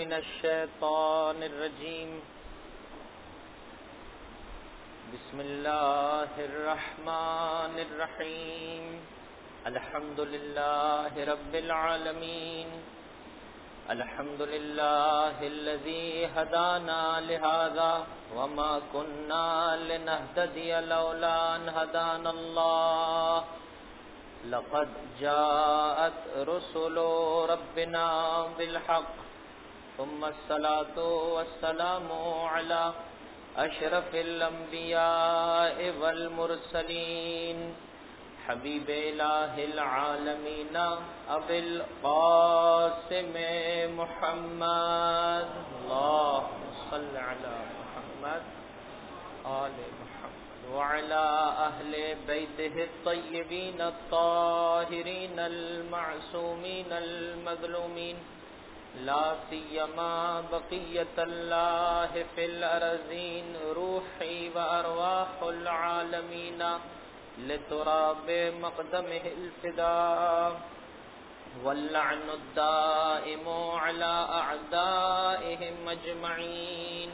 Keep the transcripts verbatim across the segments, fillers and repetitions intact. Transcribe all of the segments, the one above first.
من الشيطان الرجيم بسم الله الرحمن الرحيم الحمد لله رب العالمين الحمد لله الذي هدانا لهذا وما كنا لنهتدي لولا أن هدانا الله لقد جاءت رسل ربنا بالحق ثم الصلاة والسلام على أشرف الأنبياء والمرسلين حبيب إله العالمين أبي القاسم محمد اللهم صل على محمد آل محمد وعلى أهل بيته الطيبين الطاهرين المعصومين المظلومين لا سيما بقية الله في الأرضين روحي وأرواح العالمين لتراب مقدمه الفداء واللعن الدائم على أعدائهم أجمعين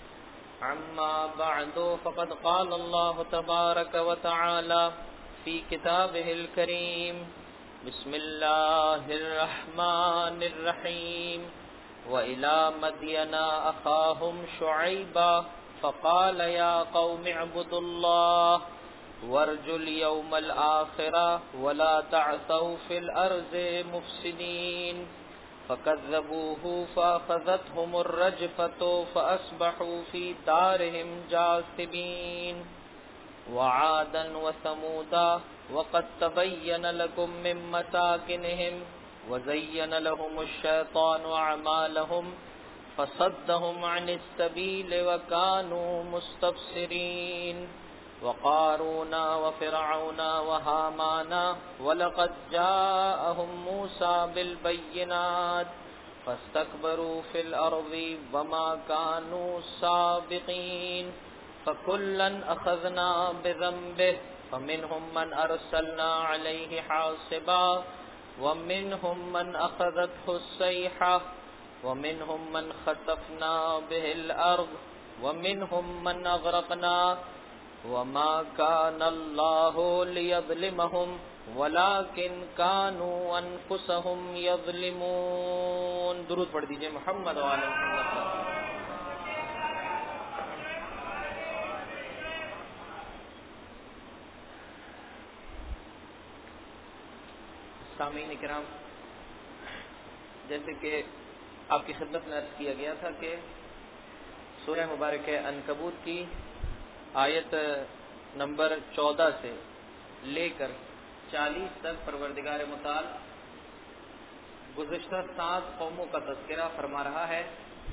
عما بعد فقد قال الله تبارك وتعالى في كتابه الكريم بسم الله الرحمن الرحيم وإلى مدين أخاهم شعيبا فقال يا قوم اعبدوا الله وارجوا اليوم الآخرة ولا تعثوا في الأرض مفسدين فكذبوه فأخذتهم الرجفة فأصبحوا في دارهم جاثمين وعادا وثمودا وقد تبين لكم من مساكنهم وزين لهم الشيطان أعمالهم فصدهم عن السبيل وكانوا مستبصرين وقارون وفرعون وهامان ولقد جاءهم موسى بالبينات فاستكبروا في الأرض وما كانوا سابقين فكلا أخذنا بذنبه فمنهم من أرسلنا عليه حاصبا ومنهم من أخذته الصيحة ومنهم من خسفنا به الأرض ومنهم من أغرقنا وما كان الله ليظلمهم ولكن كانوا أنفسهم يظلمون. درود پڑھ دیجئے محمد و آل محمد. سامعین کرام، جیسے کہ آپ کی خدمت میں عرض کیا گیا تھا کہ سورہ مبارک عنکبوت کی آیت نمبر چودہ سے لے کر چالیس تک پروردگار متعال گزشتہ سات قوموں کا تذکرہ فرما رہا ہے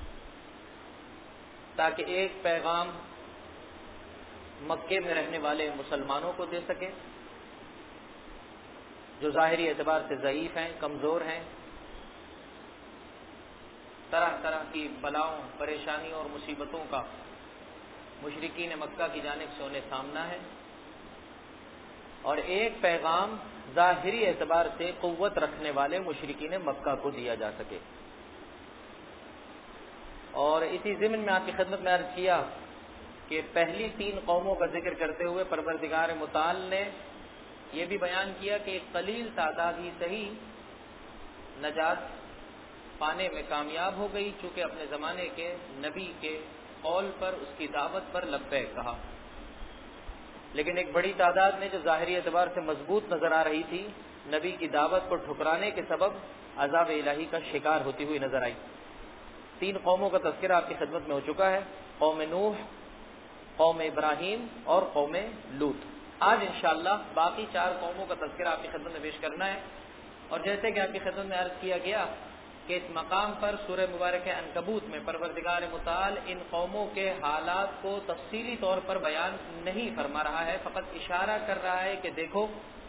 تاکہ ایک پیغام مکے میں رہنے والے مسلمانوں کو دے سکے جو ظاہری اعتبار سے ضعیف ہیں، کمزور ہیں، طرح طرح کی بلاؤں، پریشانیوں اور مصیبتوں کا مشرکین مکہ کی جانب سے انہیں سامنا ہے، اور ایک پیغام ظاہری اعتبار سے قوت رکھنے والے مشرکین مکہ کو دیا جا سکے. اور اسی ضمن میں آپ کی خدمت میں عرض کیا کہ پہلی تین قوموں کا ذکر کرتے ہوئے پروردگار متعال نے یہ بھی بیان کیا کہ ایک قلیل تعداد ہی صحیح نجات پانے میں کامیاب ہو گئی، چونکہ اپنے زمانے کے نبی کے قول پر، اس کی دعوت پر لبیک کہا. لیکن ایک بڑی تعداد نے جو ظاہری اعتبار سے مضبوط نظر آ رہی تھی، نبی کی دعوت کو ٹھکرانے کے سبب عذاب الہی کا شکار ہوتی ہوئی نظر آئی. تین قوموں کا تذکرہ آپ کی خدمت میں ہو چکا ہے، قوم نوح، قوم ابراہیم اور قوم لوط. آج انشاءاللہ باقی چار قوموں کا تذکرہ آپ کی خدمت میں پیش کرنا ہے. اور جیسے کہ آپ کی خدمت میں عرض کیا گیا کہ اس مقام پر سورہ مبارک عنکبوت میں پروردگار متعال ان قوموں کے حالات کو تفصیلی طور پر بیان نہیں فرما رہا ہے، فقط اشارہ کر رہا ہے کہ دیکھو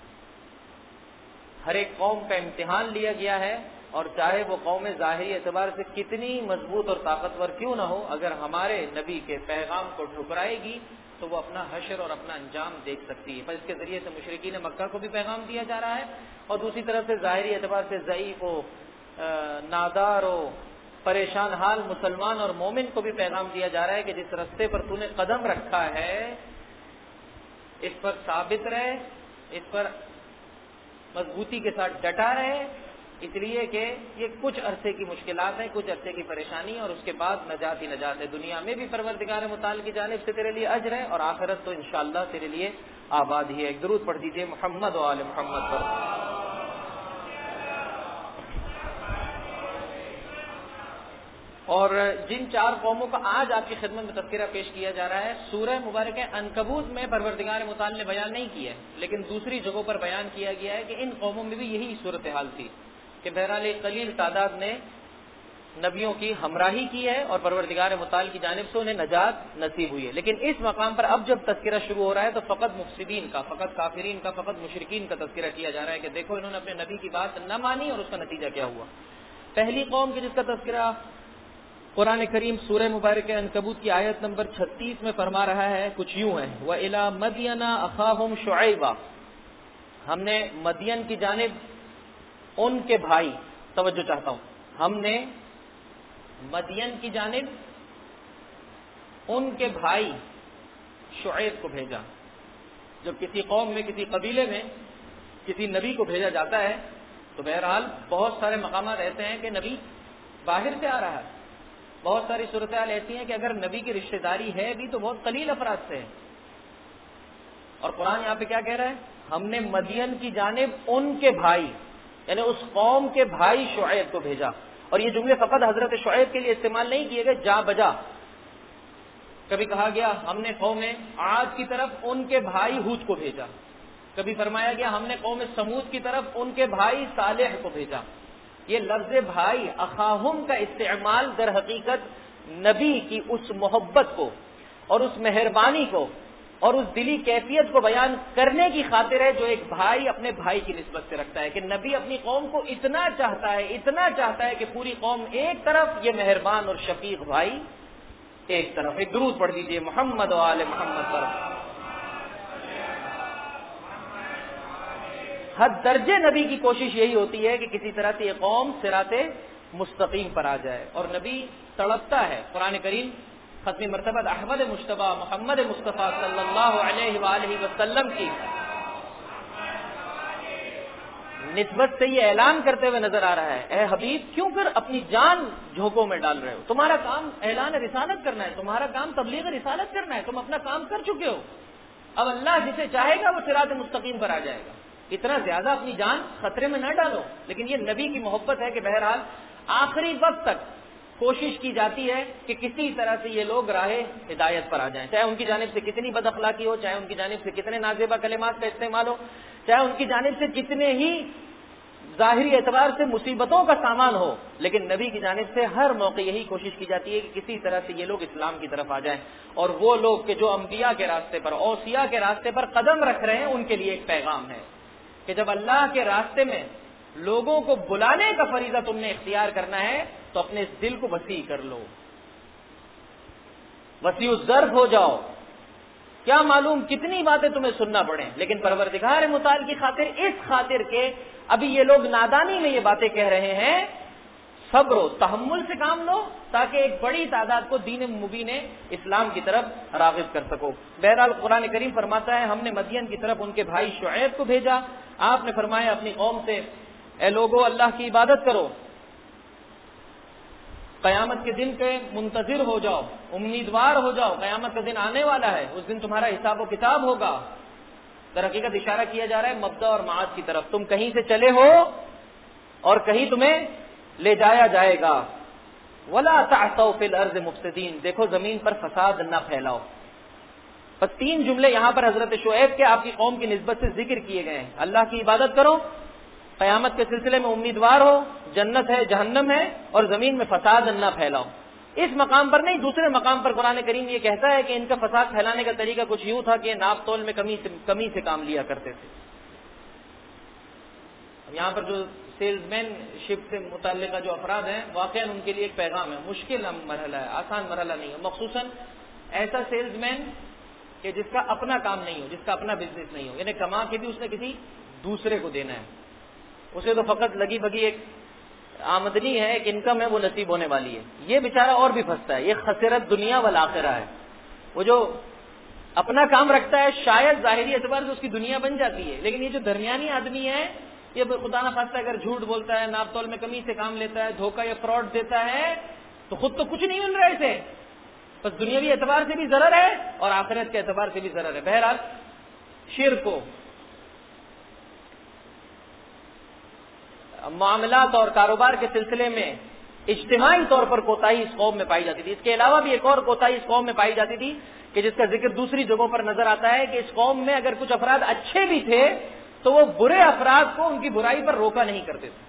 ہر ایک قوم کا امتحان لیا گیا ہے، اور چاہے وہ قوم ظاہری اعتبار سے کتنی مضبوط اور طاقتور کیوں نہ ہو، اگر ہمارے نبی کے پیغام کو ٹھکرائے گی تو وہ اپنا حشر اور اپنا انجام دیکھ سکتی ہے. پر اس کے ذریعے سے مشرکین مکہ کو بھی پیغام دیا جا رہا ہے، اور دوسری طرف سے ظاہری اعتبار سے ضعیف و نادار و پریشان حال مسلمان اور مومن کو بھی پیغام دیا جا رہا ہے کہ جس رستے پر تو نے قدم رکھا ہے اس پر ثابت رہے، اس پر مضبوطی کے ساتھ ڈٹا رہے، اس لیے کہ یہ کچھ عرصے کی مشکلات ہیں، کچھ عرصے کی پریشانی، اور اس کے بعد نجات ہی نجات ہے۔ دنیا میں بھی پروردگار متعال کی جانب سے تیرے لیے اجر ہے، اور آخرت تو انشاءاللہ تیرے لیے آباد ہی ہے۔ ایک درود پڑھ دیجئے محمد و آل محمد پر۔ اور جن چار قوموں کا آج آپ کی خدمت میں تذکرہ پیش کیا جا رہا ہے، سورہ مبارکہ عنکبوت میں پروردگار متعال نے بیان نہیں کیا ہے، لیکن دوسری جگہوں پر بیان کیا گیا ہے کہ ان قوموں میں بھی یہی صورتحال تھی کہ بہرحال ایک قلیل تعداد نے نبیوں کی ہمراہی کی ہے اور پروردگار متعال کی جانب سے انہیں نجات نصیب ہوئی ہے۔ لیکن اس مقام پر اب جب تذکرہ شروع ہو رہا ہے تو فقط مفسدین کا، فقط کافرین کا، فقط مشرکین کا تذکرہ کیا جا رہا ہے کہ دیکھو انہوں نے اپنے نبی کی بات نہ مانی اور اس کا نتیجہ کیا ہوا۔ پہلی قوم کی جس کا تذکرہ قرآن کریم سورہ مبارکہ عنکبوت کی آیت نمبر چھتیس میں فرما رہا ہے، کچھ یوں ہے، وَإِلَىٰ مَدْيَنَ أَخَاهُمْ شُعَيْبًا، ہم نے مدین کی جانب ان کے بھائی، توجہ چاہتا ہوں، ہم نے مدین کی جانب ان کے بھائی شعیب کو بھیجا۔ جب کسی قوم میں، کسی قبیلے میں کسی نبی کو بھیجا جاتا ہے تو بہرحال بہت سارے مقامات ایسے ہیں کہ نبی باہر سے آ رہا ہے، بہت ساری صورتحال ایسی ہیں کہ اگر نبی کی رشتہ داری ہے بھی تو بہت قلیل افراد سے ہے، اور قرآن یہاں پہ کیا کہہ رہا ہے، ہم نے مدین کی جانب ان کے بھائی، یعنی اس قوم کے بھائی شعیب کو بھیجا۔ اور یہ جملے فقط حضرت شعیب کے لیے استعمال نہیں کیے گئے، جا بجا کبھی کہا گیا ہم نے قوم عاد کی طرف ان کے بھائی ہود کو بھیجا، کبھی فرمایا گیا ہم نے قوم سمود کی طرف ان کے بھائی صالح کو بھیجا۔ یہ لفظ بھائی اخاہم کا استعمال در حقیقت نبی کی اس محبت کو اور اس مہربانی کو اور اس دلی کیفیت کو بیان کرنے کی خاطر ہے جو ایک بھائی اپنے بھائی کی نسبت سے رکھتا ہے، کہ نبی اپنی قوم کو اتنا چاہتا ہے، اتنا چاہتا ہے کہ پوری قوم ایک طرف، یہ مہربان اور شفیق بھائی ایک طرف۔ ایک درود پڑھ دیجئے محمد و آل محمد پر۔ حد درجے نبی کی کوشش یہی ہوتی ہے کہ کسی طرح سے یہ قوم صراط مستقیم پر آ جائے، اور نبی تڑپتا ہے۔ قرآن کریم ختم مرتبہ احمد مجتبی محمد مصطفیٰ صلی اللہ علیہ وآلہ وسلم کی نسبت سے یہ اعلان کرتے ہوئے نظر آ رہا ہے، اے حبیب کیوں کر اپنی جان جھونکوں میں ڈال رہے ہو؟ تمہارا کام اعلان رسالت کرنا ہے، تمہارا کام تبلیغ رسالت کرنا ہے، تم اپنا کام کر چکے ہو، اب اللہ جسے چاہے گا وہ صراط مستقیم پر آ جائے گا، اتنا زیادہ اپنی جان خطرے میں نہ ڈالو۔ لیکن یہ نبی کی محبت ہے کہ بہرحال آخری وقت تک کوشش کی جاتی ہے کہ کسی طرح سے یہ لوگ راہ ہدایت پر آ جائیں، چاہے ان کی جانب سے کتنی بد اخلاقی ہو، چاہے ان کی جانب سے کتنے نازیبہ کلمات کا استعمال ہو، چاہے ان کی جانب سے جتنے ہی ظاہری اعتبار سے مصیبتوں کا سامان ہو، لیکن نبی کی جانب سے ہر موقع یہی کوشش کی جاتی ہے کہ کسی طرح سے یہ لوگ اسلام کی طرف آ جائیں۔ اور وہ لوگ کہ جو انبیاء کے راستے پر، اوصیاء کے راستے پر قدم رکھ رہے ہیں، ان کے لیے ایک پیغام ہے کہ جب اللہ کے راستے میں لوگوں کو بلانے کا فریضہ تم نے اختیار کرنا ہے تو اپنے اس دل کو وسیع کر لو، وسیع الظرف ہو جاؤ، کیا معلوم کتنی باتیں تمہیں سننا پڑیں، لیکن پروردگار متعال کی خاطر، اس خاطر کے ابھی یہ لوگ نادانی میں یہ باتیں کہہ رہے ہیں، صبر و تحمل سے کام لو تاکہ ایک بڑی تعداد کو دین مبین اسلام کی طرف راغب کر سکو۔ بہرحال قرآن کریم فرماتا ہے ہم نے مدین کی طرف ان کے بھائی شعیب کو بھیجا، آپ نے فرمایا اپنی قوم سے اے لوگو اللہ کی عبادت کرو، قیامت کے دن کے منتظر ہو جاؤ، امیدوار ہو جاؤ، قیامت کا دن آنے والا ہے، اس دن تمہارا حساب و کتاب ہوگا۔ در حقیقت اشارہ کیا جا رہا ہے مبدا اور معاد کی طرف، تم کہیں سے چلے ہو اور کہیں تمہیں لے جایا جائے گا۔ وَلَا تَعْثَوْا فِي الْأَرْضِ مُفْسِدِينَ، دیکھو زمین پر فساد نہ پھیلاؤ۔ بس تین جملے یہاں پر حضرت شعیب کے آپ کی قوم کی نسبت سے ذکر کیے گئے ہیں، اللہ کی عبادت کرو، قیامت کے سلسلے میں امیدوار ہو، جنت ہے جہنم ہے، اور زمین میں فساد نہ پھیلاؤ۔ اس مقام پر نہیں، دوسرے مقام پر قرآن کریم یہ کہتا ہے کہ ان کا فساد پھیلانے کا طریقہ کچھ یوں تھا کہ ناپ تول میں کمی سے کمی سے کام لیا کرتے تھے۔ یہاں پر جو سیلز مین شپ سے متعلقہ جو افراد ہیں، واقعا ان کے لیے ایک پیغام ہے، مشکل مرحلہ ہے، آسان مرحلہ نہیں ہے، مخصوصاً ایسا سیلز مین کہ جس کا اپنا کام نہیں ہو، جس کا اپنا بزنس نہیں ہو، یعنی کما کے بھی اس نے کسی دوسرے کو دینا ہے، اسے تو فقط لگی بگی ایک آمدنی ہے، ایک انکم ہے، وہ نصیب ہونے والی ہے. یہ بیچارہ اور بھی پھنستا ہے. یہ خسرت دنیا والآخرہ ہے. وہ جو اپنا کام رکھتا ہے شاید ظاہری اعتبار سے اس کی دنیا بن جاتی ہے، لیکن یہ جو درمیانی آدمی ہے یہ خدا نہ خواستہ اگر جھوٹ بولتا ہے، ناپ تول میں کمی سے کام لیتا ہے، دھوکہ یا فراڈ دیتا ہے، تو خود تو کچھ نہیں مل رہا اسے، بس دنیاوی اعتبار سے بھی ضرر ہے اور آخرت کے اعتبار سے بھی ضرر ہے. بہرحال شرک کو معاملات اور کاروبار کے سلسلے میں اجتماعی طور پر کوتاہی اس قوم میں پائی جاتی تھی. اس کے علاوہ بھی ایک اور کوتاہی اس قوم میں پائی جاتی تھی کہ جس کا ذکر دوسری جگہوں پر نظر آتا ہے کہ اس قوم میں اگر کچھ افراد اچھے بھی تھے تو وہ برے افراد کو ان کی برائی پر روکا نہیں کرتے تھے.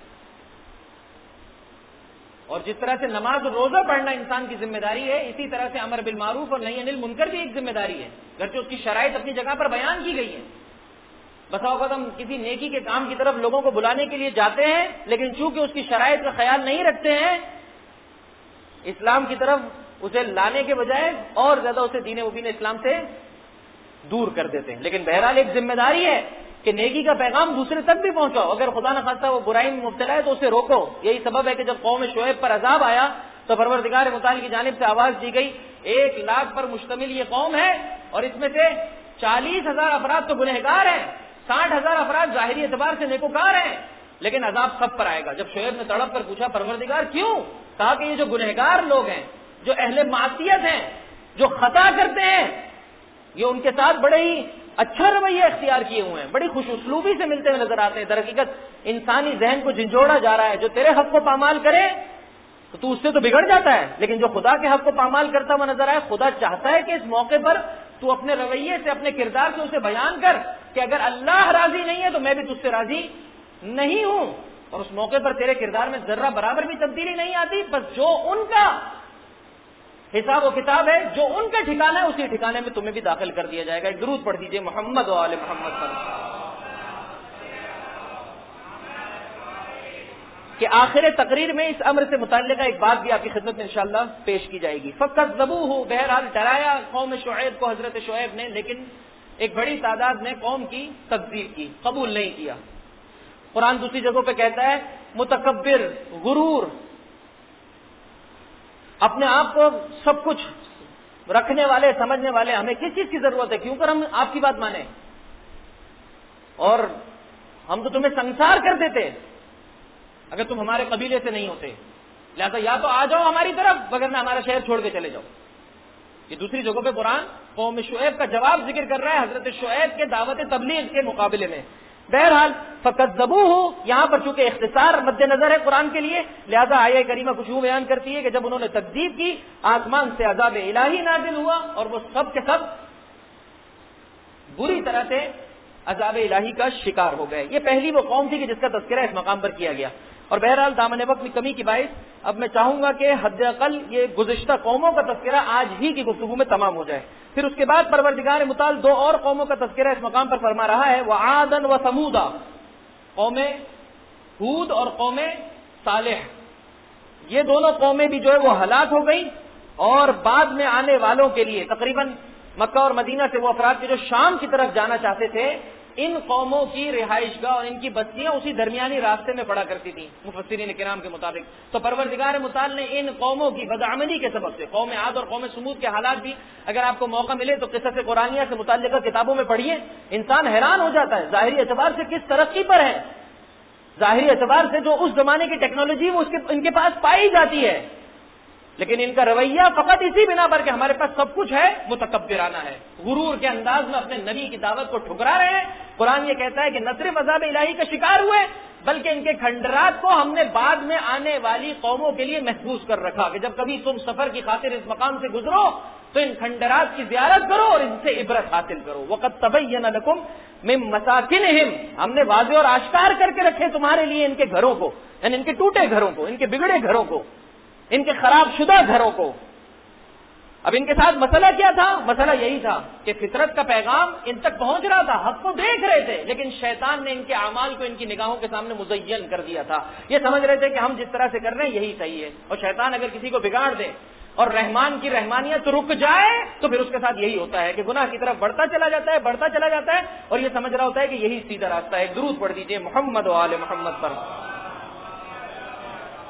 اور جس طرح سے نماز اور روزہ پڑھنا انسان کی ذمہ داری ہے، اسی طرح سے امر بالمعروف اور نہی عن المنکر بھی ایک ذمہ داری ہے، گرچہ اس کی شرائط اپنی جگہ پر بیان کی گئی ہے. بسا اوقات ہم کسی نیکی کے کام کی طرف لوگوں کو بلانے کے لیے جاتے ہیں، لیکن چونکہ اس کی شرائط کا خیال نہیں رکھتے ہیں، اسلام کی طرف اسے لانے کے بجائے اور زیادہ اسے دین مبین اسلام سے دور کر دیتے ہیں. لیکن بہرحال ایک ذمہ داری ہے کہ نیکی کا پیغام دوسرے تک بھی پہنچاؤ. اگر خدا نہ خواستہ وہ برائی میں مبتلا ہے تو اسے روکو. یہی سبب ہے کہ جب قوم شعیب پر عذاب آیا تو پروردگار متعال کی جانب سے آواز دی گئی، ایک لاکھ پر مشتمل یہ قوم ہے اور اس میں سے چالیس ہزار افراد تو گنہگار ہیں، ساٹھ ہزار افراد ظاہری اعتبار سے نیکوکار ہیں، لیکن عذاب سب پر آئے گا. جب شعیب نے تڑپ کر پوچھا پروردگار کیوں، کہا کہ یہ جو گنہگار لوگ ہیں، جو اہل معصیت ہیں، جو خطا کرتے ہیں، یہ ان کے ساتھ بڑے ہی اچھا رویہ اختیار کیے ہوئے ہیں، بڑی خوش اسلوبی سے ملتے ہوئے نظر آتے ہیں. در حقیقت انسانی ذہن کو جھنجھوڑا جا رہا ہے. جو تیرے حق کو پامال کرے تو تو اس سے تو بگڑ جاتا ہے، لیکن جو خدا کے حق کو پامال کرتا ہوا نظر آئے، خدا چاہتا ہے کہ اس موقع پر تو اپنے رویے سے، اپنے کردار سے اسے بیان کر کہ اگر اللہ راضی نہیں ہے تو میں بھی تجھ سے راضی نہیں ہوں. اور اس موقع پر تیرے کردار میں ذرہ برابر بھی تبدیلی نہیں آتی، بس جو ان کا حساب و کتاب ہے، جو ان کا ٹھکانہ ہے، اسی ٹھکانے میں تمہیں بھی داخل کر دیا جائے گا. ایک درود پڑھ دیجئے محمد و آل محمد پر کہ آخر تقریر میں اس امر سے متعلقہ ایک بات بھی آپ کی خدمت میں انشاءاللہ پیش کی جائے گی. فَكَذَّبُوهُ، بہرحال ڈرایا قوم شعیب کو حضرت شعیب نے، لیکن ایک بڑی تعداد نے قوم کی تکذیب کی، قبول نہیں کیا. قرآن دوسری جگہوں پہ کہتا ہے متکبر، غرور، اپنے آپ کو سب کچھ رکھنے والے، سمجھنے والے، ہمیں کس چیز کی ضرورت ہے، کیوں کر ہم آپ کی بات مانیں، اور ہم تو تمہیں سنسار کر دیتے اگر تم ہمارے قبیلے سے نہیں ہوتے، لہذا یا تو آ جاؤ ہماری طرف وگرنہ ہمارا شہر چھوڑ کے چلے جاؤ. یہ دوسری جگہوں پہ قرآن قوم شعیب کا جواب ذکر کر رہا ہے حضرت شعیب کے دعوت تبلیغ کے مقابلے میں. بہرحال فَكَذَّبُوهُ، یہاں پر چونکہ اختصار مد نظر ہے قرآن کے لیے، لہذا آیہ کریمہ کچھ یوں بیان کرتی ہے کہ جب انہوں نے تکذیب کی، آسمان سے عذاب الہی نازل ہوا اور وہ سب کے سب بری طرح سے عذاب الہی کا شکار ہو گئے. یہ پہلی وہ قوم تھی کہ جس کا تذکرہ اس مقام پر کیا گیا. اور بہرحال دامن وقت میں کمی کی باعث اب میں چاہوں گا کہ حد اقل یہ گزشتہ قوموں کا تذکرہ آج ہی کی گفتگو میں تمام ہو جائے. پھر اس کے بعد پروردگار متعال دو اور قوموں کا تذکرہ اس مقام پر فرما رہا ہے، وعادا وثمودا، قوم ہود اور قوم صالح. یہ دونوں قومیں بھی جو ہے وہ ہلاک ہو گئی، اور بعد میں آنے والوں کے لیے تقریباً مکہ اور مدینہ سے وہ افراد کے جو شام کی طرف جانا چاہتے تھے، ان قوموں کی رہائش گاہ اور ان کی بستیاں اسی درمیانی راستے میں پڑا کرتی تھیں مفسرین کرام کے مطابق. تو پروردگار متعال نے ان قوموں کی بدعملی کے سبب سے، قوم عاد اور قوم سمود کے حالات بھی اگر آپ کو موقع ملے تو قصص قرآنیہ سے متعلقہ کتابوں میں پڑھیے، انسان حیران ہو جاتا ہے ظاہری اعتبار سے کس ترقی پر ہے، ظاہری اعتبار سے جو اس زمانے کی ٹیکنالوجی وہ اس کے ان کے پاس پائی جاتی ہے، لیکن ان کا رویہ فقط اسی بنا پر کہ ہمارے پاس سب کچھ ہے متکبرانہ ہے، غرور کے انداز میں اپنے نبی کی دعوت کو ٹھکرا رہے ہیں. قرآن یہ کہتا ہے کہ نہ صرف عذاب الہی کا شکار ہوئے بلکہ ان کے کھنڈرات کو ہم نے بعد میں آنے والی قوموں کے لیے محفوظ کر رکھا کہ جب کبھی تم سفر کی خاطر اس مقام سے گزرو تو ان کھنڈرات کی زیارت کرو اور ان سے عبرت حاصل کرو. وَقَدْ تَبَيَّنَ لَكُمْ مِن مَّسَاكِنِهِمْ، ہم نے واضح اور آشکار کر کے رکھے تمہارے لیے ان کے گھروں کو، یعنی ان کے ٹوٹے گھروں کو، ان کے بگڑے گھروں کو، ان کے خراب شدہ گھروں کو. اب ان کے ساتھ مسئلہ کیا تھا؟ مسئلہ یہی تھا کہ فطرت کا پیغام ان تک پہنچ رہا تھا، حق کو دیکھ رہے تھے، لیکن شیطان نے ان کے اعمال کو ان کی نگاہوں کے سامنے مزین کر دیا تھا. یہ سمجھ رہے تھے کہ ہم جس طرح سے کر رہے ہیں یہی صحیح ہے، اور شیطان اگر کسی کو بگاڑ دے اور رحمان کی رحمانیت رک جائے تو پھر اس کے ساتھ یہی ہوتا ہے کہ گناہ کی طرف بڑھتا چلا جاتا ہے بڑھتا چلا جاتا ہے اور یہ سمجھ رہا ہوتا ہے کہ یہی سیدھا راستہ ہے. درود پڑھ دیجئے محمد و آل محمد پر.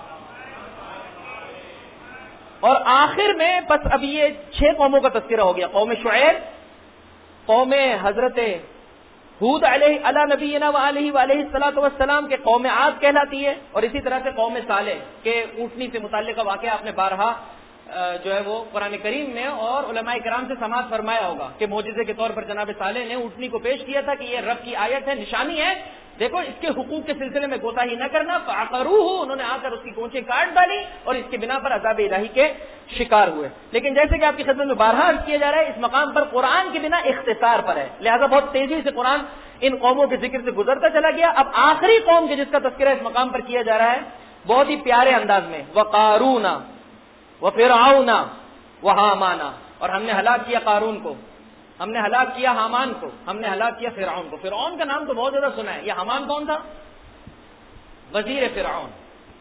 اور آخر میں بس اب یہ چھ قوموں کا تذکرہ ہو گیا. قوم شعیب، قوم حضرت ہود علیہ علی نبینا وعلیہ وعلیہ الصلوۃ والسلام کے قوم عاد کہلاتی ہے، اور اسی طرح سے قوم صالح کے اونٹنی سے متعلقہ واقعہ آپ نے بارہا جو ہے وہ قرآن کریم میں اور علماء کرام سے سماعت فرمایا ہوگا کہ معجزے کے طور پر جناب صالح نے اونٹنی کو پیش کیا تھا کہ یہ رب کی آیت ہے، نشانی ہے، دیکھو اس کے حقوق کے سلسلے میں کوتاہی نہ کرنا. فعقروہ، انہوں نے آ کر اس کی کونچیں کاٹ ڈالی اور اس کے بنا پر عذاب الہی کے شکار ہوئے. لیکن جیسے کہ آپ کی خدمت میں بارہا عرض کیا جا رہا ہے، اس مقام پر قرآن کے بنا اختصار پر ہے، لہذا بہت تیزی سے قرآن ان قوموں کے ذکر سے گزرتا چلا گیا. اب آخری قوم کے جس کا تذکرہ اس مقام پر کیا جا رہا ہے بہت ہی پیارے انداز میں، وقارون وفرعون وہامان، اور ہم نے ہلاک کیا قارون کو، ہم نے ہلاک کیا حامان کو، ہم نے ہلاک کیا فرعون کو. فرعون کا نام تو بہت زیادہ سنا ہے. یہ حامان کون تھا؟ وزیر فرعون.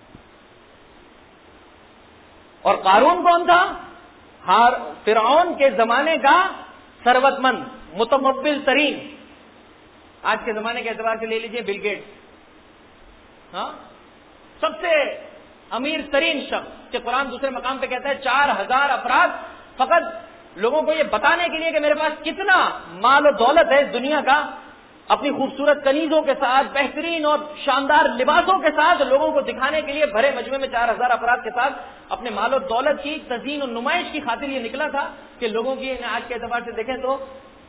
اور قارون کون تھا؟ ہار فرعون کے زمانے کا ثروت مند متمول ترین، آج کے زمانے کے اعتبار سے لے لیجئے بل گیٹس، ہاں سب سے امیر ترین شخص، کہ قرآن دوسرے مقام پہ کہتا ہے چار ہزار افراد فقط لوگوں کو یہ بتانے کے لیے کہ میرے پاس کتنا مال و دولت ہے دنیا کا، اپنی خوبصورت کنیزوں کے ساتھ، بہترین اور شاندار لباسوں کے ساتھ لوگوں کو دکھانے کے لیے بھرے مجمع میں چار ہزار افراد کے ساتھ اپنے مال و دولت کی تزئین و نمائش کی خاطر یہ نکلا تھا کہ لوگوں کی آج کے اعتبار سے دیکھیں تو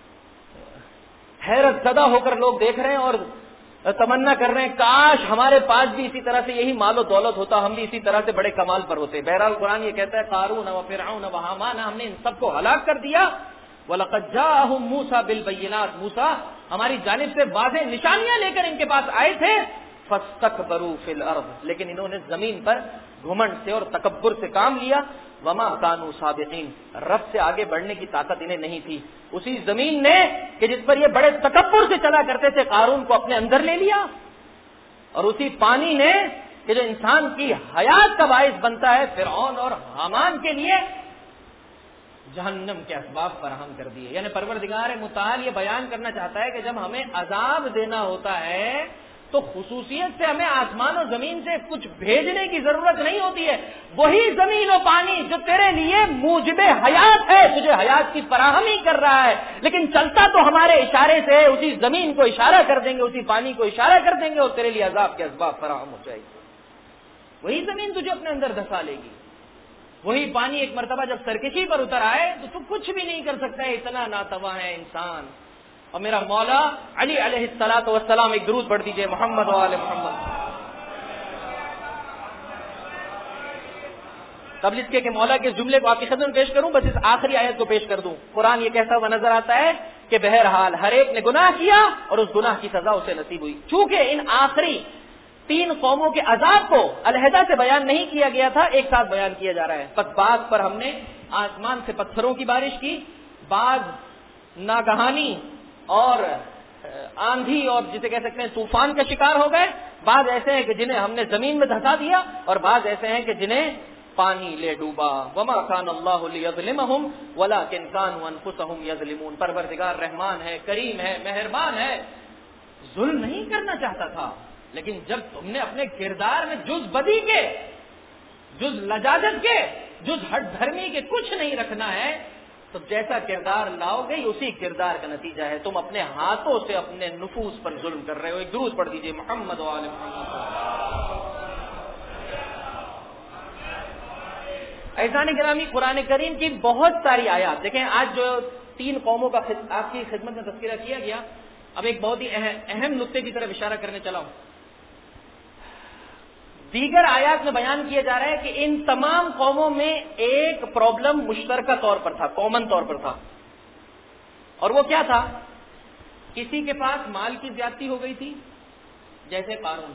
حیرت زدہ ہو کر لوگ دیکھ رہے ہیں اور تمنا کر رہے ہیں کاش ہمارے پاس بھی اسی طرح سے یہی مال و دولت ہوتا، ہم بھی اسی طرح سے بڑے کمال پر ہوتے. بہرحال قرآن یہ کہتا ہے قارون و فرعون و حامان، ہم نے ان سب کو ہلاک کر دیا. وَلَقَدْ جَاءَهُم مُوسَىٰ بِالْبَيِّنَاتِ، موسیٰ ہماری جانب سے واضح نشانیاں لے کر ان کے پاس آئے تھے. فَاسْتَكْبَرُوا فِي الْأَرْضِ، لیکن انہوں نے زمین پر گھمنڈ سے اور تکبر سے کام لیا. وَمَا كَانُوا سَابِقِينَ، رب سے آگے بڑھنے کی طاقت انہیں نہیں تھی. اسی زمین نے کہ جس پر یہ بڑے تکبر سے چلا کرتے تھے قارون کو اپنے اندر لے لیا، اور اسی پانی نے کہ جو انسان کی حیات کا باعث بنتا ہے فرعون اور حامان کے لیے جہنم کے اسباب فراہم کر دیے. یعنی پروردگار متعال یہ بیان کرنا چاہتا ہے کہ جب ہمیں عذاب دینا ہوتا ہے تو خصوصیت سے ہمیں آسمان و زمین سے کچھ بھیجنے کی ضرورت نہیں ہوتی ہے. وہی زمین و پانی جو تیرے لیے موجب حیات ہے تجھے حیات کی فراہمی کر رہا ہے، لیکن چلتا تو ہمارے اشارے سے، اسی زمین کو اشارہ کر دیں گے، اسی پانی کو اشارہ کر دیں گے اور تیرے لیے عذاب کے اسباب فراہم ہو جائے گی. وہی زمین تجھے اپنے اندر دھسا لے گی. وہی پانی ایک مرتبہ جب سرکشی پر اتر آئے تو تو کچھ بھی نہیں کر سکتا ہے، اتنا ناتواں ہے انسان. اور میرا مولا علی علیہ الصلوۃ والسلام، ایک درود پڑھ دیجئے محمد و آل محمد. قبل اس کے کہ مولا کے جملے کو آپ کی خدمت میں پیش کروں، بس اس آخری آیت کو پیش کر دوں. قرآن یہ کہتا ہوا نظر آتا ہے کہ بہرحال ہر ایک نے گناہ کیا اور اس گناہ کی سزا اسے نصیب ہوئی. چونکہ ان آخری تین قوموں کے عذاب کو علیحدہ سے بیان نہیں کیا گیا تھا، ایک ساتھ بیان کیا جا رہا ہے. پس بعض پر ہم نے آسمان سے پتھروں کی بارش کی، بعض ناگہانی اور آندھی اور جسے کہہ سکتے ہیں طوفان کا شکار ہو گئے، بعض ایسے ہیں کہ جنہیں ہم نے زمین میں دھسا دیا، اور بعض ایسے ہیں کہ جنہیں پانی لے ڈوبا. وما كان الله ليظلمهم ولكن كانوا انفسهم يظلمون. پروردگار رحمان ہے، کریم ہے، مہربان ہے، ظلم نہیں کرنا چاہتا تھا، لیکن جب تم نے اپنے کردار میں جز بدی کے، جز لجاجت کے، جز ہٹ دھرمی کے کچھ نہیں رکھنا ہے، تو جیسا کردار لاؤ گے اسی کردار کا نتیجہ ہے. تم اپنے ہاتھوں سے اپنے نفوس پر ظلم کر رہے ہو. ایک درود پڑھ دیجئے محمد و آل محمد. عزیزان گرامی، قرآن کریم کی بہت ساری آیات دیکھیں. آج جو تین قوموں کا آپ کی خدمت میں تذکرہ کیا گیا، اب ایک بہت ہی اہم نقطے کی طرف اشارہ کرنے چلا ہوں. دیگر آیات میں بیان کیا جا رہا ہے کہ ان تمام قوموں میں ایک پرابلم مشترکہ طور پر تھا، کامن طور پر تھا، اور وہ کیا تھا؟ کسی کے پاس مال کی زیادتی ہو گئی تھی جیسے قارون،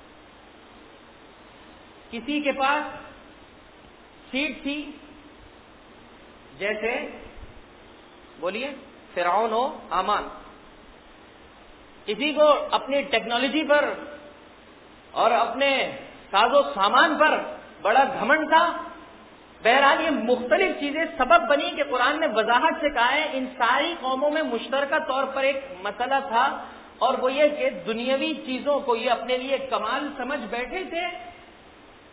کسی کے پاس سیٹ تھی جیسے بولیے فرعون و حامان، کسی کو اپنی ٹیکنالوجی پر اور اپنے ساز و سامان پر بڑا گھمنڈ تھا. بہرحال یہ مختلف چیزیں سبب بنی کہ قرآن نے وضاحت سے کہا ہے ان ساری قوموں میں مشترکہ طور پر ایک مسئلہ تھا، اور وہ یہ کہ دنیاوی چیزوں کو یہ اپنے لیے کمال سمجھ بیٹھے تھے،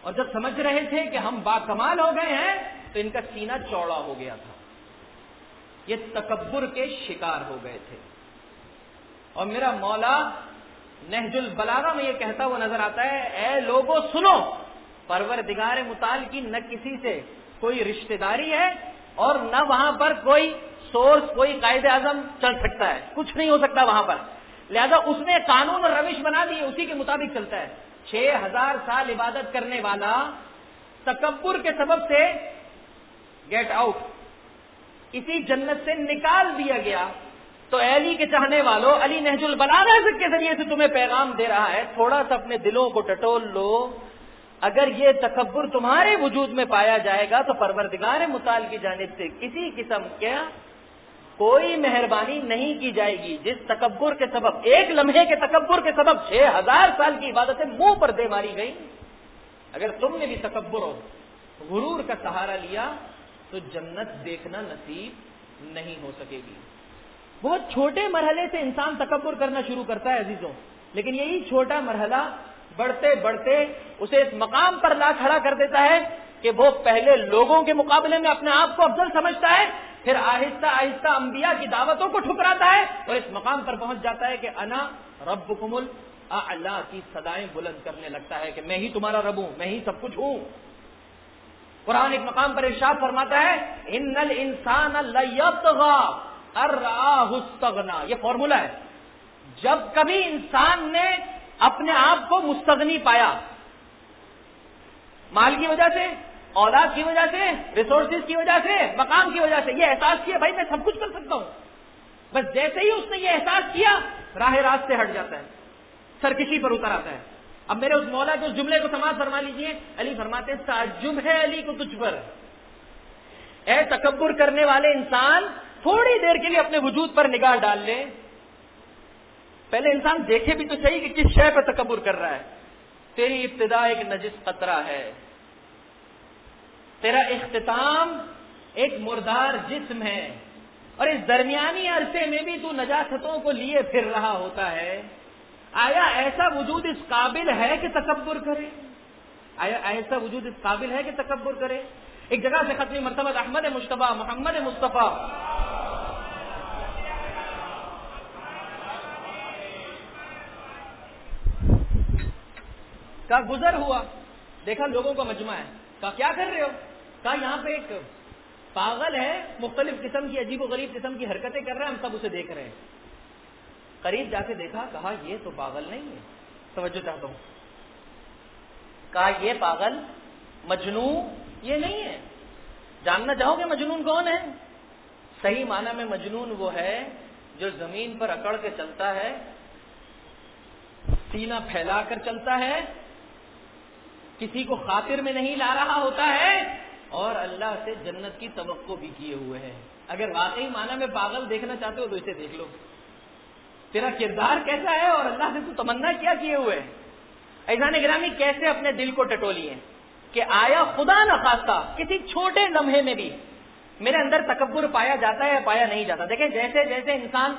اور جب سمجھ رہے تھے کہ ہم باکمال ہو گئے ہیں تو ان کا سینہ چوڑا ہو گیا تھا. یہ تکبر کے شکار ہو گئے تھے. اور میرا مولا نہج البلاغہ میں یہ کہتا ہوا نظر آتا ہے، اے لوگوں سنو، پروردگار متعال کی نہ کسی سے کوئی رشتہ داری ہے اور نہ وہاں پر کوئی سورس، کوئی قائد اعظم چل سکتا ہے، کچھ نہیں ہو سکتا وہاں پر. لہذا اس نے قانون اور روش بنا دی، اسی کے مطابق چلتا ہے. چھ ہزار سال عبادت کرنے والا تکبر کے سبب سے گیٹ آؤٹ، اسی جنت سے نکال دیا گیا. تو علی کے چاہنے والوں، علی نہج البلاغہ کے ذریعے سے تمہیں پیغام دے رہا ہے، تھوڑا سا اپنے دلوں کو ٹٹول لو. اگر یہ تکبر تمہارے وجود میں پایا جائے گا تو پروردگار متعال کی جانب سے کسی قسم کا کوئی مہربانی نہیں کی جائے گی. جس تکبر کے سبب، ایک لمحے کے تکبر کے سبب چھ ہزار سال کی عبادت سے منہ پر دے ماری گئی. اگر تم نے بھی تکبر اور غرور کا سہارا لیا تو جنت دیکھنا نصیب نہیں ہو سکے گی. بہت چھوٹے مرحلے سے انسان تکبر کرنا شروع کرتا ہے عزیزوں، لیکن یہی چھوٹا مرحلہ بڑھتے بڑھتے اسے اس مقام پر لا کھڑا کر دیتا ہے کہ وہ پہلے لوگوں کے مقابلے میں اپنے آپ کو افضل سمجھتا ہے، پھر آہستہ آہستہ انبیاء کی دعوتوں کو ٹھکراتا ہے اور اس مقام پر پہنچ جاتا ہے کہ انا ربکم الاعلی کی صدائیں بلند کرنے لگتا ہے کہ میں ہی تمہارا رب ہوں، میں ہی سب کچھ ہوں. قرآن ایک مقام پر ارشاد فرماتا ہے ان الانسان لیطغی ان رآہ استغنی. یہ فارمولا ہے، جب کبھی انسان نے اپنے آپ کو مستغنی پایا، مال کی وجہ سے، اولاد کی وجہ سے، ریسورسز کی وجہ سے، مقام کی وجہ سے، یہ احساس کیا بھائی میں سب کچھ کر سکتا ہوں، بس جیسے ہی اس نے یہ احساس کیا راہ راست سے ہٹ جاتا ہے، سرکشی پر اتر آتا ہے. اب میرے اس مولا کے اس جملے کو سماعت فرما لیجئے. علی فرماتے ہیں تعجب ہے علی کو تجھ پر، اے تکبر کرنے والے انسان، تھوڑی دیر کے لیے اپنے وجود پر نگاہ ڈال لے. پہلے انسان دیکھے بھی تو صحیح کہ کس شے پہ تکبر کر رہا ہے. تیری ابتدا ایک نجس قطرہ ہے، تیرا اختتام ایک مردار جسم ہے، اور اس درمیانی عرصے میں بھی تو نجاستوں کو لیے پھر رہا ہوتا ہے. آیا ایسا وجود اس قابل ہے کہ تکبر کرے؟ آیا ایسا وجود اس قابل ہے کہ تکبر کرے؟ ایک جگہ سے ختمی مرتبہ احمد مجتبیٰ محمد مصطفیٰ کا گزر ہوا، دیکھا لوگوں کا مجمع ہے، کہا کیا کر رہے ہو؟ کہا یہاں پہ ایک پاگل ہے، مختلف قسم کی عجیب و غریب قسم کی حرکتیں کر رہے ہیں، ہم سب اسے دیکھ رہے ہیں. قریب جا کے دیکھا، کہا یہ تو پاگل نہیں ہے، توجہ چاہتا ہوں، کہا یہ پاگل مجنون یہ نہیں ہے. جاننا چاہو گے مجنون کون ہے؟ صحیح معنی میں مجنون وہ ہے جو زمین پر اکڑ کے چلتا ہے، سینہ پھیلا کر چلتا ہے، کسی کو خاطر میں نہیں لا رہا ہوتا ہے، اور اللہ سے جنت کی توقع بھی کیے ہوئے ہے. اگر واقعی معنی میں پاگل دیکھنا چاہتے ہو تو اسے دیکھ لو، تیرا کردار کیسا ہے اور اللہ سے تو تمنا کیا کیے ہوئے. عزیزان گرامی، کیسے اپنے دل کو ٹٹولیے کہ آیا خدا نخواستہ کسی چھوٹے لمحے میں بھی میرے اندر تکبر پایا جاتا ہے یا پایا نہیں جاتا. دیکھیں جیسے جیسے انسان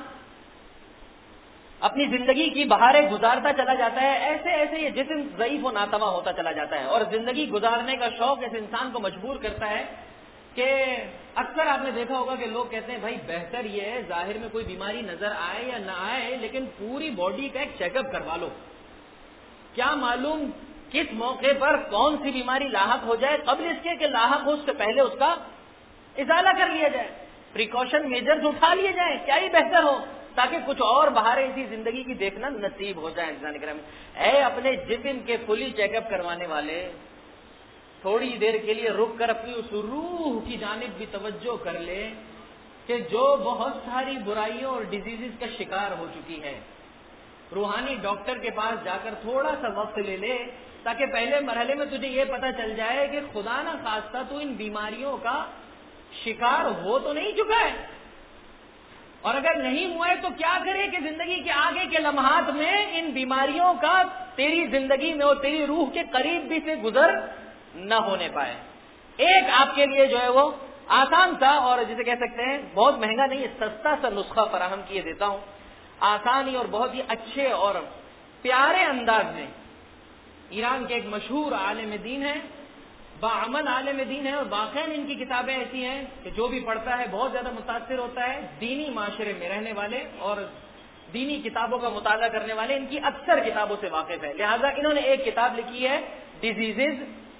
اپنی زندگی کی بہاریں گزارتا چلا جاتا ہے، ایسے ایسے یہ جسم ضعیف و ناتواں ہوتا چلا جاتا ہے، اور زندگی گزارنے کا شوق اس انسان کو مجبور کرتا ہے کہ اکثر آپ نے دیکھا ہوگا کہ لوگ کہتے ہیں بھائی بہتر یہ ہے ظاہر میں کوئی بیماری نظر آئے یا نہ آئے لیکن پوری باڈی کا ایک چیک اپ کروا لو، کیا معلوم کس موقع پر کون سی بیماری لاحق ہو جائے، قبل اس کے کہ لاحق ہو اس سے پہلے اس کا ازالہ کر لیا جائے، پریکاشن میجرز اٹھا لیے جائیں، کیا ہی بہتر ہو تاکہ کچھ اور بہاریں اسی زندگی کی دیکھنا نصیب ہو جائے. انسان کرام، اے اپنے جسم کے فلی چیک اپ کروانے والے، تھوڑی دیر کے لیے رک کر اپنی اس روح کی جانب بھی توجہ کر لے کہ جو بہت ساری برائیوں اور ڈیزیزز کا شکار ہو چکی ہے. روحانی ڈاکٹر کے پاس جا کر تھوڑا سا وقت لے لے تاکہ پہلے مرحلے میں تجھے یہ پتا چل جائے کہ خدا نہ خواستہ تو ان بیماریوں کا شکار ہو تو نہیں چکا ہے، اور اگر نہیں ہوا ہے تو کیا کرے کہ زندگی کے آگے کے لمحات میں ان بیماریوں کا تیری زندگی میں اور تیری روح کے قریب بھی سے گزر نہ ہونے پائے. ایک آپ کے لیے جو ہے وہ آسان سا اور جسے کہہ سکتے ہیں بہت مہنگا نہیں، سستا سا نسخہ فراہم کیے دیتا ہوں، آسانی اور بہت ہی اچھے اور پیارے انداز میں ایران کے ایک مشہور عالم دین ہے، باعمل عالم دین ہے، اور واقعاً ان کی کتابیں ایسی ہیں کہ جو بھی پڑھتا ہے بہت زیادہ متاثر ہوتا ہے. دینی معاشرے میں رہنے والے اور دینی کتابوں کا مطالعہ کرنے والے ان کی اکثر کتابوں سے واقف ہے. لہذا انہوں نے ایک کتاب لکھی ہے ڈیزیزز،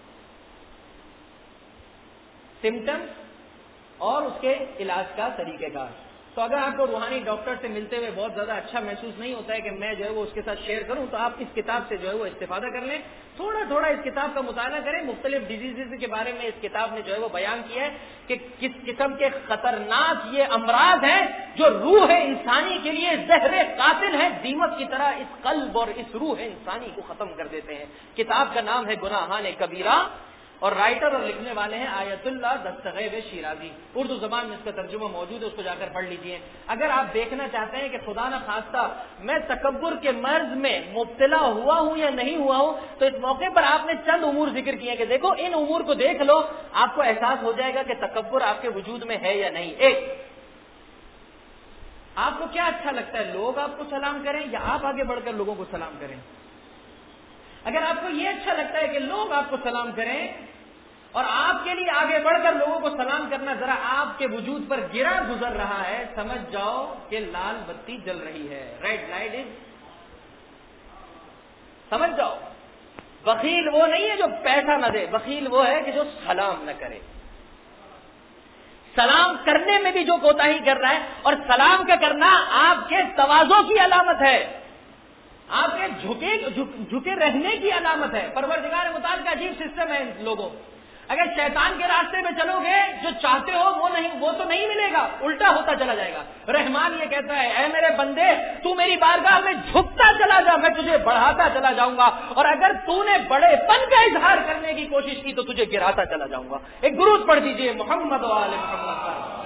سمٹمز اور اس کے علاج کا طریقہ کار. تو اگر آپ کو روحانی ڈاکٹر سے ملتے ہوئے بہت زیادہ اچھا محسوس نہیں ہوتا ہے کہ میں جو ہے وہ اس کے ساتھ شیئر کروں، تو آپ اس کتاب سے جو ہے وہ استفادہ کر لیں، تھوڑا تھوڑا اس کتاب کا مطالعہ کریں. مختلف ڈیزیزز کے بارے میں اس کتاب نے جو ہے وہ بیان کیا ہے کہ کس قسم کے خطرناک یہ امراض ہیں جو روح انسانی کے لیے زہر قاتل ہیں، دیمک کی طرح اس قلب اور اس روح انسانی کو ختم کر دیتے ہیں. کتاب کا نام ہے گناہان کبیرہ، اور رائٹر اور لکھنے والے ہیں آیت اللہ دستغیب شیرازی. اردو زبان میں اس کا ترجمہ موجود ہے، اس کو جا کر پڑھ لیجئے. اگر آپ دیکھنا چاہتے ہیں کہ خدا نہ خواستہ میں تکبر کے مرض میں مبتلا ہوا ہوں یا نہیں ہوا ہوں، تو اس موقع پر آپ نے چند امور ذکر کیے کہ دیکھو ان امور کو دیکھ لو، آپ کو احساس ہو جائے گا کہ تکبر آپ کے وجود میں ہے یا نہیں. ایک، آپ کو کیا اچھا لگتا ہے، لوگ آپ کو سلام کریں یا آپ آگے بڑھ کر لوگوں کو سلام کریں؟ اگر آپ کو یہ اچھا لگتا ہے کہ لوگ آپ کو سلام کریں اور آپ کے لیے آگے بڑھ کر لوگوں کو سلام کرنا ذرا آپ کے وجود پر گرا گزر رہا ہے، سمجھ جاؤ کہ لال بتی جل رہی ہے، ریڈ لائٹ از، سمجھ جاؤ. بخیل وہ نہیں ہے جو پیسہ نہ دے، بخیل وہ ہے کہ جو سلام نہ کرے. سلام کرنے میں بھی جو کوتاہی کر رہا ہے، اور سلام کا کرنا آپ کے تواضع کی علامت ہے، آپ کے جھکے جھکے رہنے کی علامت ہے. پروردگار متعال کا عجیب سسٹم ہے ان لوگوں. اگر شیطان کے راستے میں چلو گے، جو چاہتے ہو وہ نہیں، وہ تو نہیں ملے گا، الٹا ہوتا چلا جائے گا. رحمان یہ کہتا ہے اے میرے بندے، تو میری بارگاہ میں جھکتا چلا جا، میں تجھے بڑھاتا چلا جاؤں گا، اور اگر تو نے بڑے پن کا اظہار کرنے کی کوشش کی تو تجھے گراتا چلا جاؤں گا. ایک درود پڑھ دیجئے محمد و آل محمد پر.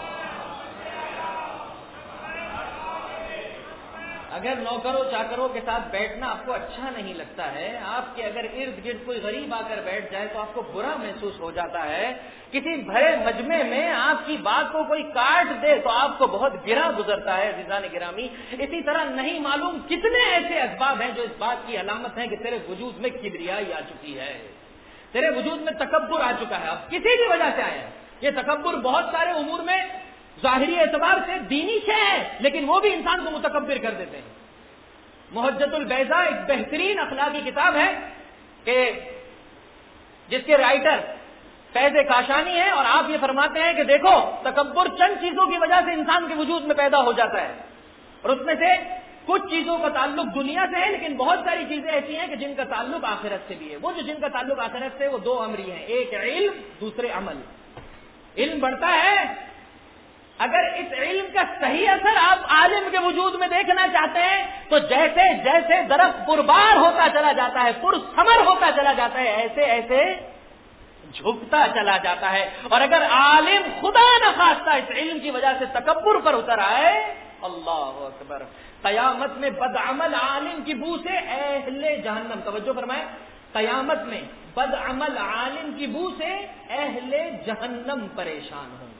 اگر نوکروں چاکروں کے ساتھ بیٹھنا آپ کو اچھا نہیں لگتا ہے، آپ کے اگر ارد گرد کوئی غریب آ کر بیٹھ جائے تو آپ کو برا محسوس ہو جاتا ہے، کسی بھرے مجمع میں آپ کی بات کو کوئی کاٹ دے تو آپ کو بہت گرا گزرتا ہے. عزیزان گرامی، اسی طرح نہیں معلوم کتنے ایسے اسباب ہیں جو اس بات کی علامت ہیں کہ تیرے وجود میں کبریائی آ چکی ہے، تیرے وجود میں تکبر آ چکا ہے. اب کسی بھی وجہ سے آیا ہے یہ تکبر. بہت سارے امور میں ظاہری اعتبار سے دینی شے ہے، لیکن وہ بھی انسان کو متکبر کر دیتے ہیں. محجت البیضاء ایک بہترین اخلاقی کتاب ہے کہ جس کے رائٹر فیض کاشانی ہے، اور آپ یہ فرماتے ہیں کہ دیکھو تکبر چند چیزوں کی وجہ سے انسان کے وجود میں پیدا ہو جاتا ہے، اور اس میں سے کچھ چیزوں کا تعلق دنیا سے ہے، لیکن بہت ساری چیزیں ایسی ہیں کہ جن کا تعلق آخرت سے بھی ہے. وہ جو جن کا تعلق آخرت سے، وہ دو امری ہیں، ایک علم، دوسرے عمل. علم بڑھتا ہے، اگر اس علم کا صحیح اثر آپ عالم کے وجود میں دیکھنا چاہتے ہیں تو جیسے جیسے درخت پربار ہوتا چلا جاتا ہے، پرثمر ہوتا چلا جاتا ہے، ایسے ایسے جھکتا چلا جاتا ہے. اور اگر عالم خدا نہ خواستہ اس علم کی وجہ سے تکبر پر اتر آئے، اللہ اکبر، قیامت میں بدعمل عالم کی بو سے اہل جہنم، توجہ فرمائیں، قیامت میں بدعمل عالم کی بو سے اہل جہنم پریشان ہوں.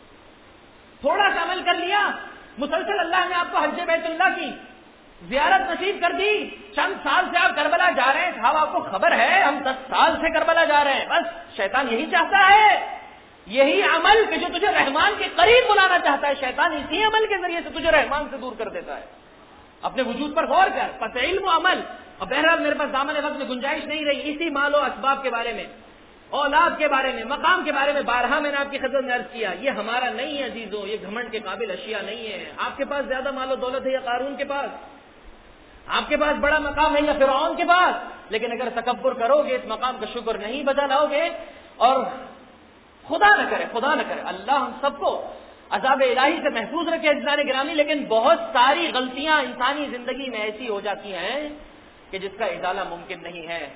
تھوڑا سا عمل کر لیا، مسلسل اللہ نے آپ کو حج بیت اللہ کی زیارت نصیب کر دی، چند سال سے آپ کربلا جا رہے ہیں، صاحب آپ کو خبر ہے ہم دس سال سے کربلا جا رہے ہیں. بس شیطان یہی چاہتا ہے، یہی عمل کہ جو تجھے رحمان کے قریب بلانا چاہتا ہے، شیطان اسی عمل کے ذریعے سے تجھے رحمان سے دور کر دیتا ہے. اپنے وجود پر غور کر، پس علم و عمل. اور بہرحال میرے پاس دامن وقت میں گنجائش نہیں رہی، اسی مال و اسباب کے بارے میں، اولاد کے بارے میں، مقام کے بارے میں بارہا میں نے آپ کی خدمت میں عرض کیا، یہ ہمارا نہیں ہے عزیزوں، یہ گھمنڈ کے قابل اشیاء نہیں ہے. آپ کے پاس زیادہ مال و دولت ہے یا قارون کے پاس، آپ کے پاس بڑا مقام ہے یا فرعون کے پاس، لیکن اگر تکبر کرو گے، اس مقام کا شکر نہیں بجا لاؤ گے، اور خدا نہ کرے خدا نہ کرے اللہ ہم سب کو عذاب الہی سے محفوظ رکھے عزیزان گرامی. لیکن بہت ساری غلطیاں انسانی زندگی میں ایسی ہو جاتی ہیں کہ جس کا ازالہ ممکن نہیں ہے.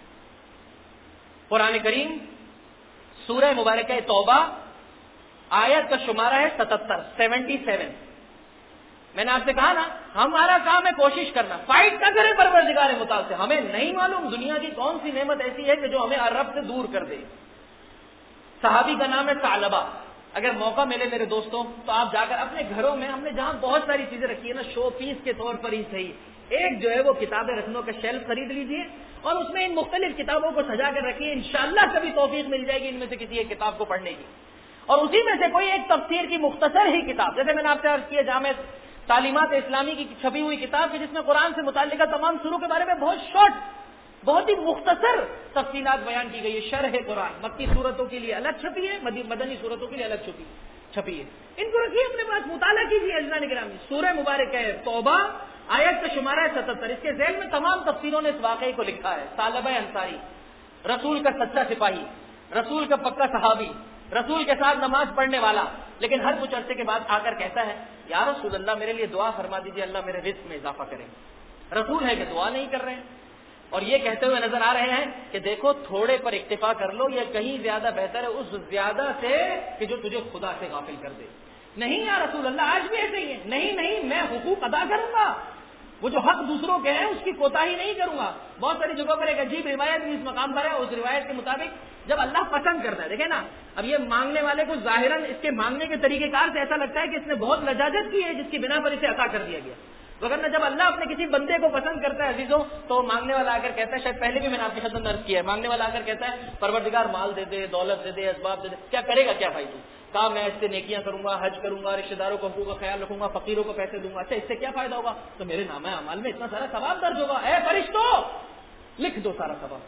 قرآن کریم سورہ مبارکہ توبہ آیت کا شمارہ ہے ستتر سیونٹی سیون. میں نے آپ سے کہا نا، ہمارا کام ہے کوشش کرنا، فائٹ نہ کرے پروردگار متعال سے. ہمیں نہیں معلوم دنیا کی کون سی نعمت ایسی ہے کہ جو ہمیں رب سے دور کر دے. صحابی کا نام ہے ثعلبہ. اگر موقع ملے میرے دوستوں تو آپ جا کر اپنے گھروں میں، ہم نے جہاں بہت ساری چیزیں رکھی ہے نا، شو پیس کے طور پر ہی صحیح، ایک جو ہے وہ کتابیں رکھنے کا شیلف خرید لیجئے اور اس میں ان مختلف کتابوں کو سجا کر رکھیے. انشاءاللہ کبھی توفیق مل جائے گی ان میں سے کسی ایک کتاب کو پڑھنے کی, اور اسی میں سے کوئی ایک تفسیر کی مختصر ہی کتاب, جیسے میں نے آپ سے عرض کیا جامع تعلیمات اسلامی کی چھپی ہوئی کتاب جس میں قرآن سے متعلقہ تمام سوروں کے بارے میں بہت شارٹ, بہت ہی مختصر تفصیلات بیان کی گئی ہے. شرح قرآن مکی صورتوں کے لیے الگ چھپی ہے, مدنی صورتوں کے لیے الگ چھپی چھپی ہے. ان کو رکھیے اپنے پاس, مطالعہ کیجیے. عزیزان گرامی, سورہ مبارک ہے توبہ, آیت کا شمارہ ہے ستہتر. اس کے ذیل میں تمام تفسیروں نے اس واقعے کو لکھا ہے. ثعلبہ انصاری, رسول کا سچا سپاہی, رسول کا پکا صحابی, رسول کے ساتھ نماز پڑھنے والا, لیکن ہر کچھ عرصے کے بعد آ کر کہتا ہے یا رسول اللہ میرے لیے دعا فرما دیجیے, اللہ میرے رزق میں اضافہ کرے. رسول ہے کہ دعا نہیں کر رہے ہیں, اور یہ کہتے ہوئے نظر آ رہے ہیں کہ دیکھو تھوڑے پر اکتفا کر لو, یہ کہیں زیادہ بہتر ہے اس زیادہ سے کہ جو تجھے خدا سے غافل کر دے. نہیں یا رسول اللہ آج بھی ایسے ہی ہے. نہیں نہیں میں حقوق ادا کروں گا, وہ جو حق دوسروں کے ہیں اس کی کوتاہی نہیں کروں گا. بہت ساری جگہوں پر ایک عجیب روایت بھی اس مقام پر ہے. اس روایت کے مطابق جب اللہ پسند کرتا ہے, دیکھیں نا, اب یہ مانگنے والے کو ظاہراً اس کے مانگنے کے طریقہ کار سے ایسا لگتا ہے کہ اس نے بہت لجاجت کی ہے جس کی بنا پر اسے عطا کر دیا گیا. وغیرہ جب اللہ اپنے کسی بندے کو پسند کرتا ہے عزیزوں, تو مانگنے والا آ کر کہتا ہے, شاید پہلے بھی میں نے آپ کی خدمت میں عرض کیا ہے, مانگنے والا آ کر کہتا ہے پروردگار مال دے دے, دولت دے دے, اسباب دے دے, کیا کرے گا, کیا بھائی تو کہا میں اس سے نیکیاں کروں گا, حج کروں گا, رشتے داروں کو حقوق کا خیال رکھوں گا, فقیروں کو پیسے دوں گا. اچھا اس سے کیا فائدہ ہوگا, تو میرے نامہ اعمال میں اتنا سارا ثواب درج ہوگا. اے فرشتوں لکھ دو سارا ثواب.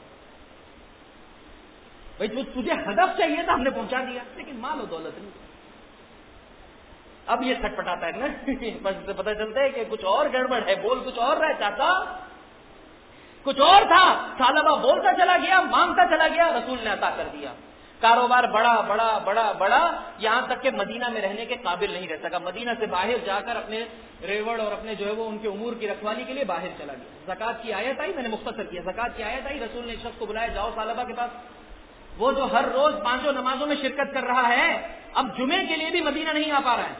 بھائی تجھے ہدف چاہیے تھا, ہم نے پہنچا دیا, لیکن مال و دولت نہیں. اب یہ چھٹ پٹاتا ہے نا, بس سے پتہ چلتا ہے کہ کچھ اور گڑبڑ ہے, بول کچھ اور رہا ہے, چاہتا کچھ اور تھا. ثعلبہ بولتا چلا گیا, مانگتا چلا گیا, رسول نے عطا کر دیا. کاروبار بڑا بڑا بڑا بڑا یہاں تک کہ مدینہ میں رہنے کے قابل نہیں رہ سکا. مدینہ سے باہر جا کر اپنے ریوڑ اور اپنے جو ہے وہ ان کے امور کی رکھوالی کے لیے باہر چلا گیا. زکات کی آیت آئی, میں نے مختصر کیا, زکات کی آیت آئی, رسول نے ایک شخص کو بلایا, جاؤ ثعلبہ کے پاس, وہ جو ہر روز پانچوں نمازوں میں شرکت کر رہا ہے, اب جمعے کے لیے بھی مدینہ نہیں آ پا رہا ہے.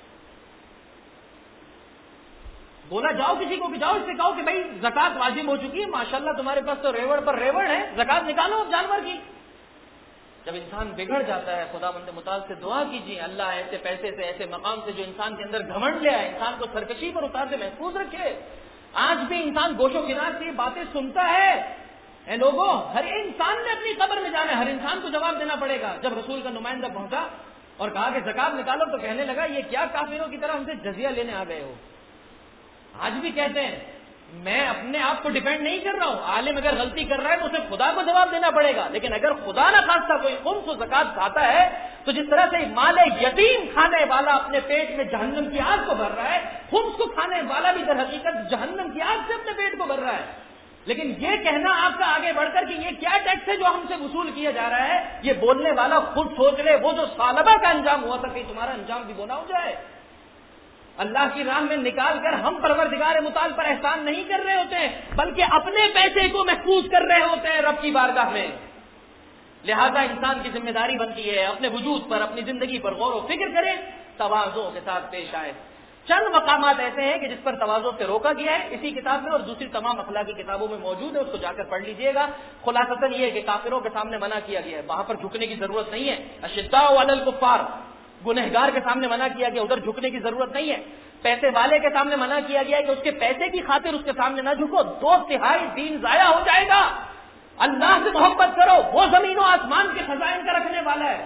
بولا جاؤ کسی کو بھی جاؤ, اس سے کہو کہ بھائی زکات واجب ہو چکی ہے, ماشاءاللہ تمہارے پاس تو ریوڑ پر ریوڑ ہے, زکات نکالو اب جانور کی. جب انسان بگڑ جاتا ہے, خدا بند متعال سے دعا کیجیے, اللہ ایسے پیسے سے, ایسے مقام سے جو انسان کے اندر گھمنڈ لے آئے, انسان کو سرکشی پر اتار سے محفوظ رکھے. آج بھی انسان گوش و کنار سے باتیں سنتا ہے. اے لوگوں, ہر انسان نے اپنی قبر میں جانا ہے, ہر انسان کو جواب دینا پڑے گا. جب رسول کا نمائندہ پہنچا اور کہا کہ زکات نکالو, تو کہنے لگا یہ کیا کافروں کی طرح ہم سے جزیہ لینے آ گئے ہو. آج بھی کہتے ہیں میں اپنے آپ کو ڈیپینڈ نہیں کر رہا ہوں, عالم اگر غلطی کر رہا ہے تو اسے خدا کو جواب دینا پڑے گا, لیکن اگر خدا نہ خواستہ کوئی خمس و زکات کھاتا ہے تو جس طرح سے مال یتیم کھانے والا اپنے پیٹ میں جہنم کی آگ کو بھر رہا ہے, خمس کو کھانے والا بھی در حقیقت جہنم کی آگ سے اپنے پیٹ کو بھر رہا ہے. لیکن یہ کہنا آپ کا آگے بڑھ کر کہ یہ کیا ٹیکس ہے جو ہم سے وصول کیا جا رہا ہے, یہ بولنے والا خود سوچ لے, وہ جو ثعلبہ کا انجام ہوا تھا کہ تمہارا انجام بھی گناہ ہو جائے. اللہ کی راہ میں نکال کر ہم پروردگار متعال پر احسان نہیں کر رہے ہوتے ہیں, بلکہ اپنے پیسے کو محفوظ کر رہے ہوتے ہیں رب کی بارگاہ میں. لہذا انسان کی ذمہ داری بنتی ہے اپنے وجود پر, اپنی زندگی پر غور و فکر کرے, تواضع کے ساتھ پیش آئے. چند مقامات ایسے ہیں کہ جس پر تواضع سے روکا گیا ہے اسی کتاب میں, اور دوسری تمام اخلاقی کتابوں میں موجود ہے, اس کو جا کر پڑھ لیجئے گا. خلاصتاً یہ ہے کہ کافروں کے سامنے منع کیا گیا ہے, وہاں پر جھکنے کی ضرورت نہیں ہے. اشداء علی الکفار, گنہگار کے سامنے منع کیا گیا, ادھر جھکنے کی ضرورت نہیں ہے. پیسے والے کے سامنے منع کیا گیا ہے کہ اس کے پیسے کی خاطر اس کے سامنے نہ جھکو, دو تہائی دین ضائع ہو جائے گا. اللہ سے محبت کرو, وہ زمین و آسمان کے خزائن کا رکھنے والا ہے.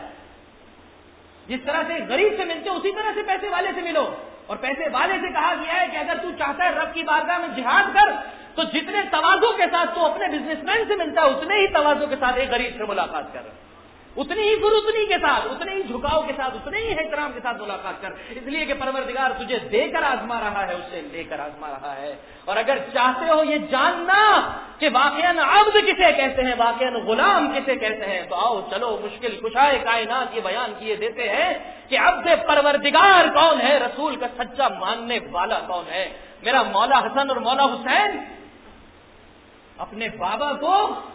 جس طرح سے غریب سے ملتے اسی طرح سے پیسے والے سے ملو. اور پیسے والے سے کہا گیا ہے کہ اگر تو چاہتا ہے رب کی بارگاہ میں جہاد کر, تو جتنے تواضع کے ساتھ تو اپنے بزنس مین سے ملتا ہے اتنے ہی تواضع کے ساتھ ایک غریب سے ملاقات کر, اتنی ہی فروتنی کے ساتھ, اتنے ہی جھکاؤ کے ساتھ, اتنے ہی احترام کے ساتھ ملاقات کر, اس لیے کہ پروردگار تجھے دے کر آزما رہا ہے, اس سے لے کر آزما رہا ہے. اور اگر چاہتے ہو یہ جاننا کہ واقعاً عبد کسے کہتے ہیں, واقعاً غلام کسے کہتے ہیں, تو آؤ چلو مشکل کشائے کائنات یہ بیان کیے دیتے ہیں کہ عبد پروردگار کون ہے, رسول کا سچا ماننے والا کون ہے. میرا مولا حسن اور مولا حسین اپنے بابا کو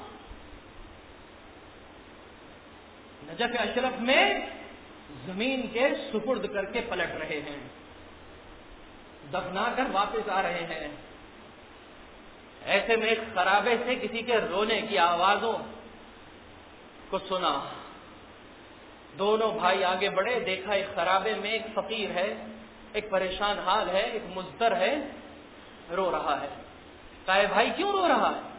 نجف اشرف میں زمین کے سپرد کر کے پلٹ رہے ہیں, دفنا کر واپس آ رہے ہیں. ایسے میں ایک خرابے سے کسی کے رونے کی آوازوں کو سنا. دونوں بھائی آگے بڑھے, دیکھا ایک خرابے میں ایک فقیر ہے, ایک پریشان حال ہے, ایک مضطر ہے, رو رہا ہے. کہا اے بھائی کیوں رو رہا ہے؟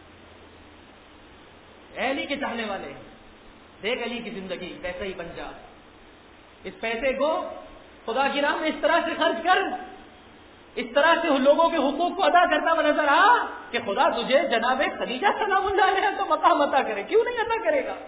اے علی کے چاہنے والے، دیکھ علی کی زندگی پیسہ ہی بن جا، اس پیسے کو خدا کی راہ میں اس طرح سے خرچ کر، اس طرح سے لوگوں کے حقوق کو ادا کرتا ہوا نظر آ کہ خدا تجھے جناب خدیجہ سلام اللہ علیہ تو مقام عطا کرے، کیوں نہیں عطا کرے گا؟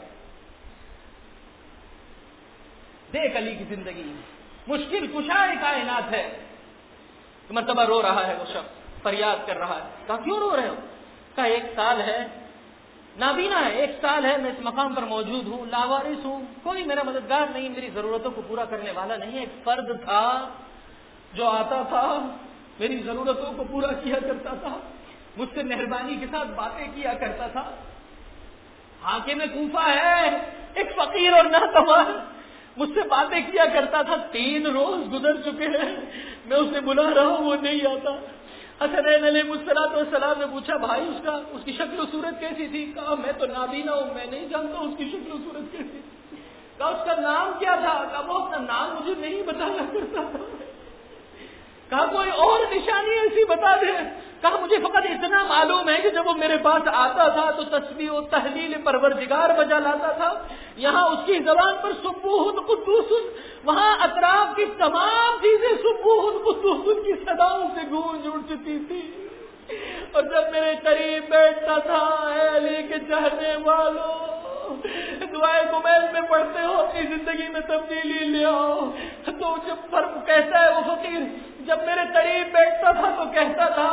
دیکھ علی کی زندگی مشکل کشا کائنات ہے. مرتبہ رو رہا ہے وہ شخص، فریاد کر رہا ہے. کہا کیوں رو رہے ہو؟ کہا ایک سال ہے، نابینا ہے، ایک سال ہے میں اس مقام پر موجود ہوں، لاوارث ہوں، کوئی میرا مددگار نہیں، میری ضرورتوں کو پورا کرنے والا نہیں ہے. ایک فرد تھا جو آتا تھا میری ضرورتوں کو پورا کیا کرتا تھا، مجھ سے مہربانی کے ساتھ باتیں کیا کرتا تھا. حاکم کوفہ ہے، ایک فقیر اور ناتواں، مجھ سے باتیں کیا کرتا تھا. تین روز گزر چکے ہیں، میں اسے بلا رہا ہوں، وہ نہیں آتا. حسنین علیہ السلام نے پوچھا بھائی اس کا اس کی شکل و صورت کیسی تھی؟ کہا میں تو نابینا ہوں، میں نہیں جانتا اس کی شکل و صورت کیسی. کہا اس کا نام کیا تھا؟ کہا وہ اپنا نام مجھے نہیں بتایا کرتا تھا. کہا کوئی اور نشانی ایسی بتا دے. کہا مجھے فقط اتنا معلوم ہے کہ جب وہ میرے پاس آتا تھا تو تسبیح و تحلیل پروردگار بجا لاتا تھا. یہاں اس کی زبان پر سبوح قدوس، وہاں اطراف کی تمام چیزیں سبوح قدوس کی صداؤں سے گونج اٹھتی تھی. اور جب میرے قریب بیٹھتا تھا، اے علی کے چاہنے والوں، دعائے گمیل میں پڑھتے ہو اپنی زندگی میں تبدیلی لے آؤ. تو جب فرق کہتا ہے وہ فقیر، جب میرے قریب بیٹھتا تھا تو کہتا تھا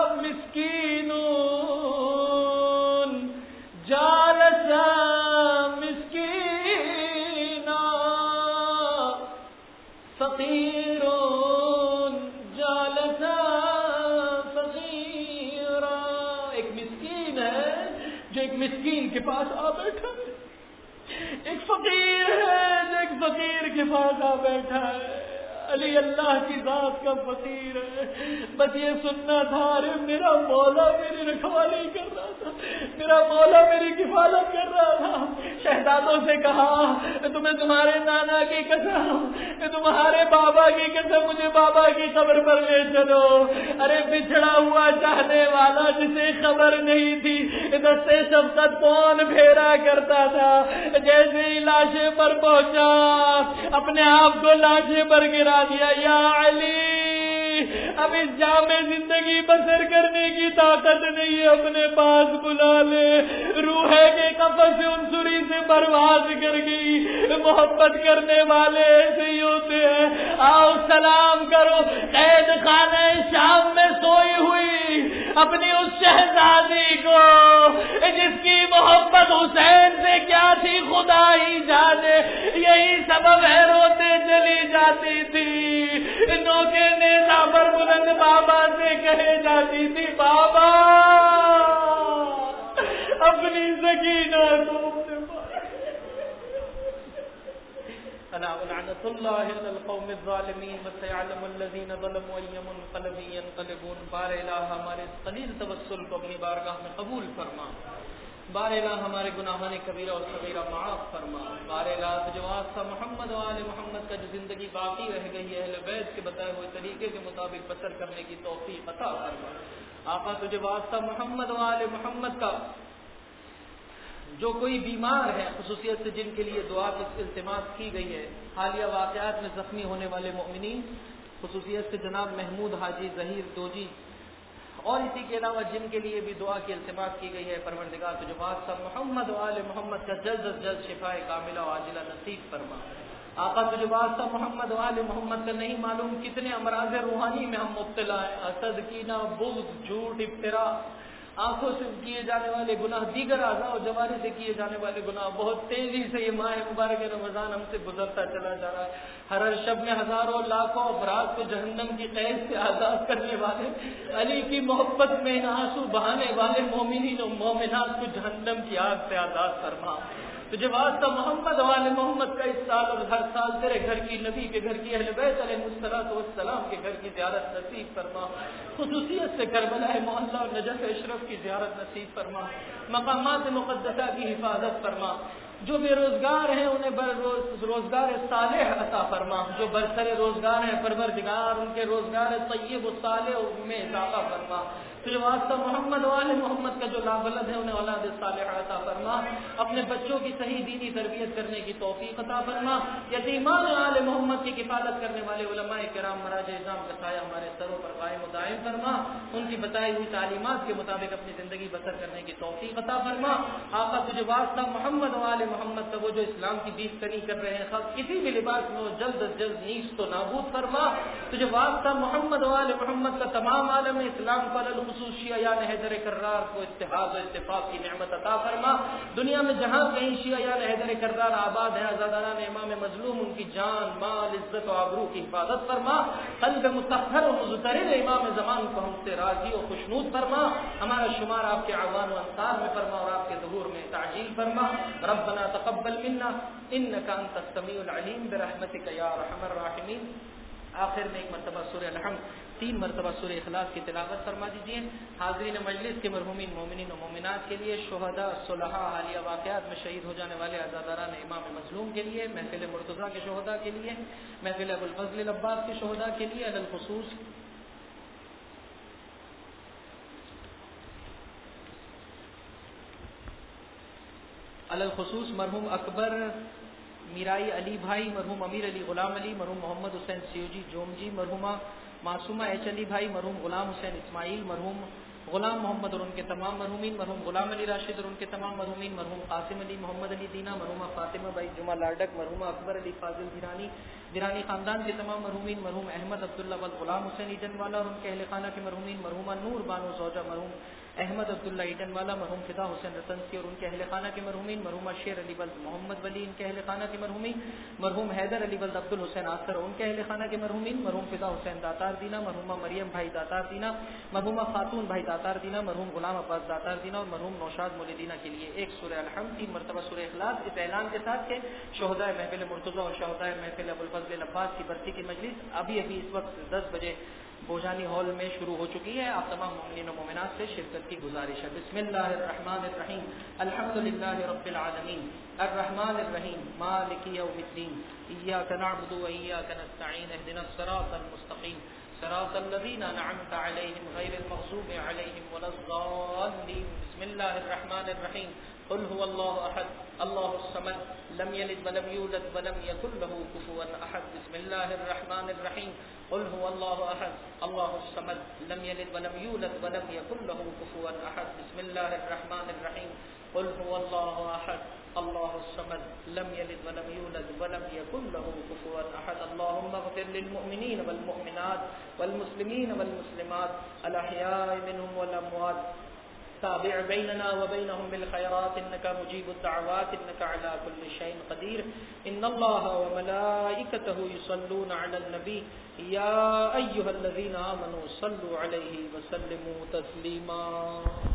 مسکینون جالسا مسکینا فقیرون جالسا فقیرا. ایک مسکین ہے جو ایک مسکین کے پاس آ بیٹھا ہے، ایک فقیر ہے جو ایک فقیر کے پاس آ بیٹھا ہے. علی اللہ کی ذات کا فقیر ہے. بس یہ سننا تھا، ارے میرا مولا میری رکھوالی کر رہا تھا، میرا مولا میری کفالت کر رہا تھا. شہزادوں سے کہا تمہیں تمہارے نانا کی قسم، تمہارے بابا کی قسم، مجھے بابا کی قبر پر لے چلو. ارے بچھڑا ہوا چاہنے والا جسے خبر نہیں تھی، دستے شفقت کون پھیرا کرتا تھا. جیسے ہی لاشے پر پہنچا اپنے آپ کو لاشے پر گرا دیا. یا علی اب اس جامع زندگی بسر کرنے کی طاقت نہیں ہے، اپنے پاس بلا لے. روح کے قفس عنصری سے پرواز کر گئی. محبت کرنے والے ایسے ہی ہوتے ہیں. آؤ سلام کرو قید خانہ شام میں سوئی ہوئی اپنی اس شہزادی کو جس کی محبت حسین سے کیا تھی خدا ہی جانے. یہی سبب ہے روتے چلی جاتی تھی، نوکے نیزا پر بلند بابا سے کہے جاتی تھی بابا اپنی سکینہ کو لعنت اللہ علی القوم الظالمین وسيعلم الذین ظلموا أي منقلب ينقلبون. بار الہ ہمارے قلیل توسل کو اپنی بارگاہ میں قبول فرما. بار الہ ہمارے گناہان کبیرہ اور صغیرہ معاف فرما. بار الہ جو واسطہ محمد و آل محمد کا جو زندگی باقی رہ گئی ہے اہل بیت کے بتائے ہوئے طریقے کے مطابق بسر کرنے کی توفیق عطا فرما. آقا تجھے واسطہ محمد و آل محمد کا جو کوئی بیمار ہے خصوصیت سے جن کے لیے دعا کی التماس کی گئی ہے، حالیہ واقعات میں زخمی ہونے والے مؤمنین خصوصیت سے جناب محمود حاجی ظہیر دوجی اور اسی کے علاوہ جن کے لیے بھی دعا کی التماس کی گئی ہے، پروردگار تجھے واسطہ محمد و آل محمد کا جلد از جلد شفاء کاملہ و عاجلہ نصیب فرما. آقا تجھے واسطہ محمد و آل محمد کا نہیں معلوم کتنے امراض روحانی میں ہم مبتلا ہیں، حسد، کینہ، بغض، جھوٹ، افترا، آنکھوں سے کیے جانے والے گناہ، دیگر اعضاء و جوارح سے کیے جانے والے گناہ. بہت تیزی سے یہ ماہ مبارک رمضان ہم سے گزرتا چلا جا رہا ہے. ہر ہر شب میں ہزاروں لاکھوں افراد کو جہنم کی قید سے آزاد کرنے والے، علی کی محبت میں آنسو بہانے والے مومنین و مومنات کو جہنم کی آگ سے آزاد فرما. تجھے واسطہ محمد والے محمد کا اس سال اور ہر سال تیرے گھر کی، نبی کے گھر کی، اہل بیت علیہ الصلوۃ والسلام کے گھر کی زیارت نصیب فرما. خصوصیت سے کربلا معلیٰ اور نجف اشرف کی زیارت نصیب فرما. مقامات مقدسہ کی حفاظت فرما. جو بے روزگار ہیں انہیں روزگار صالح عطا فرما، جو برسر روزگار ہیں پروردگار ان کے روزگار طیب و صالح میں اضافہ فرما، تجھے واسطہ محمد والے محمد کا جو لابلد ہے انہیں اولاد صالحہ عطا فرما، اپنے بچوں کی صحیح دینی تربیت کرنے کی توفیق عطا فرما، یتیمان آل محمد کی کفالت کرنے والے علماء کرام مراجع اعظام کا سایہ ہمارے سروں پر قائم و دائم فرما، ان کی بتائی ہوئی تعلیمات کے مطابق اپنی زندگی بسر کرنے کی توفیق عطا فرما۔ آقا تجھے واسطہ محمد والے محمد کا وہ جو اسلام کی بیف کنی کر رہے ہیں کسی بھی لباس میں وہ جلد از جلد نیست و نابود فرما، تجھے واسطہ محمد والے محمد کا تمام عالم اسلام پر خصوص شیعہ یان حیدر کرار کو اتحاد و اتفاق کی نعمت عطا فرما، دنیا میں جہاں کہیں شیعہ یان حیدر کرار آباد ہے آزادانہ امام مظلوم ان کی جان مال عزت و آبرو کی حفاظت فرما، قلب مطہر و مضطرب امام زمان کو ہم سے راضی و خوشنود فرما، ہمارا شمار آپ کے اعوان و انصار میں فرما اور آپ کے ظہور میں تعجیل فرما، ربنا تقبل منا انک انت السمیع العلیم برحمتک یا ارحم الراحمین۔ آخر میں ایک مرتبہ سورہ الحمد تین مرتبہ سورہ اخلاص کی تلاوت فرما دیجیے۔ حاضرین مجلس کے مرحومین مومنین و مومنات کے لیے، شہداء صلحاء حالیہ واقعات میں شہید ہو جانے والے عزاداران امام مظلوم کے لیے، محفل مرتضیٰ کے شہداء کے لیے، محفل ابوالفضل العباس کے شہداء کے لیے، علی الخصوص علی الخصوص مرحوم اکبر میرائی علی بھائی، مرحوم امیر علی غلام علی، مرحوم محمد حسین سیوجی جوم جی، مرحومہ معصومہ ایچ علی بھائی، مرحوم غلام حسین اسماعیل، مرحوم غلام محمد اور ان کے تمام مرحومین، مرحوم غلام علی راشد اور ان کے تمام مرحومین، مرحوم قاسم علی محمد علی دینا، مرحومہ فاطمہ بائی جمعہ لاڈک، مرحومہ اکبر علی فاضل دیرانی دیرانی خاندان کے تمام مرحومین، مرحوم احمد عبداللہ ول غلام حسین ایڈن والا اور ان کے اہل خانہ کے مرحومین، مرحومہ نور بانو زوجہ مرحوم احمد عبداللہ ایڈن والا، مرحوم فدا حسین رتنسی اور ان کے اہل خانہ کے مرحومین، مرحومہ شیر علی ولد محمد ولی ان کے اہل خانہ کے مرحومین، مرحوم حیدر علی ولد عبد الحسین آصر اور ان کے اہل خانہ کے مرحومین، مرحوم فدا حسین داتار دینا، مرحومہ مریم بھائی داتار دینا، مرحومہ خاتون بھائی داتار دینا، مرحوم غلام عباس داتار دینا اور مرحوم نوشاد مولیدینہ کے لیے ایک سورہ الحمد تین مرتبہ سورہ اخلاص، اس اعلان کے ساتھ کہ شہداء محفل مرتضیٰ اور شہداء محفل ابوالفضل العباس کی برسی کی مجلس ابھی ابھی اس وقت دس بجے بوجانی ہال میں شروع ہو چکی ہے۔ آپ تمام مومنین و مومنات سے شرکت کی گزارش ہے۔ بسم اللہ الرحمن الرحیم، الحمد للہ رب العالمین، الرحمن الرحیم، مالک یوم الدین، ایاک نعبد و ایاک نستعین، اہدنا الصراط المستقیم، صراط الذین انعمت علیہم غیر المغضوب علیہم ولا الضالین۔ بسم اللہ الرحمن الرحیم، قل هو اللہ احد اللہ الصمد لم یلد ولم یولد ولم یکن له کفوا احد۔ بسم اللہ الرحمن الرحیم، قل هو اللہ احد اللہ الصمد لم یلد ولم یولد ولم یکن له کفوا احد۔ بسم اللہ الرحمن الرحیم، قل هو اللہ احد اللہ الصمد لم یلد ولم یولد ولم یکن له کفوا احد۔ اللهم اغفر للمؤمنین والمؤمنات والمسلمین والمسلمات الاحیاء منهم والاموات، تابع بيننا وبينهم بالخيرات إنك مجيب الدعوات إنك على كل شيء قدير۔ إن الله وملائكته يصلون على النبي يا أيها الذين آمنوا صلوا عليه وسلموا تسليما۔